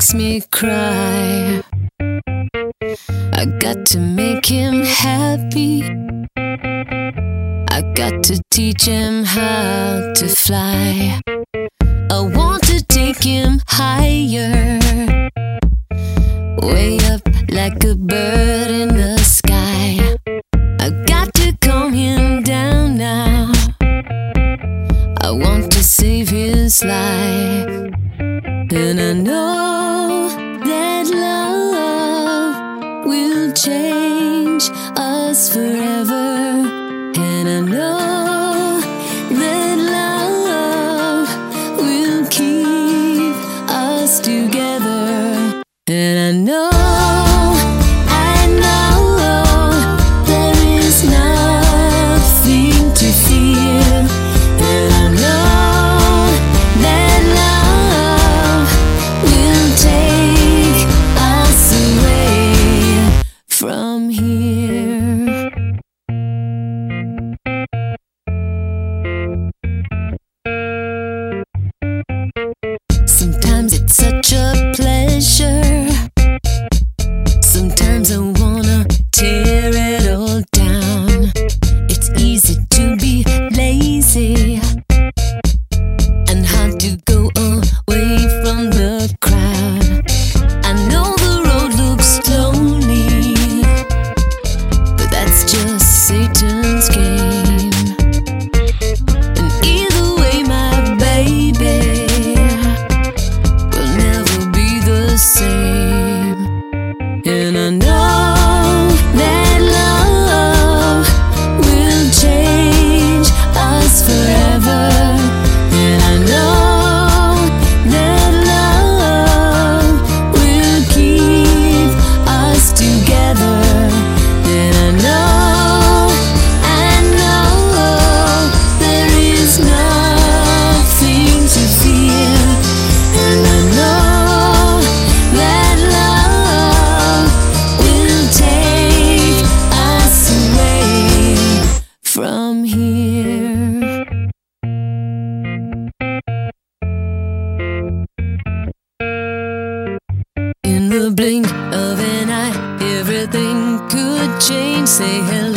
makes me cry. I got to make him happy. I got to teach him how to fly. I want to take him higher, way up like a bird in the sky. I got to calm him down now. I want to save his life. And I know that love will change us forever. And I know that love will keep us together. And I know there is nothing to fear. And I know that love will take us away from here. Sometimes it's such a pleasure. Sometimes I wanna tear it all down. It's easy to be lazy and hard to go away from the crowd. I know the road looks lonely, but that's just Satan's game. And either way, my baby will never be the same. And I know that love will change us forever. And I know that love will keep us together. And I know there is nothing to fear. And I know that love will take us away from here. In the blink of an eye, everything could change. Say hello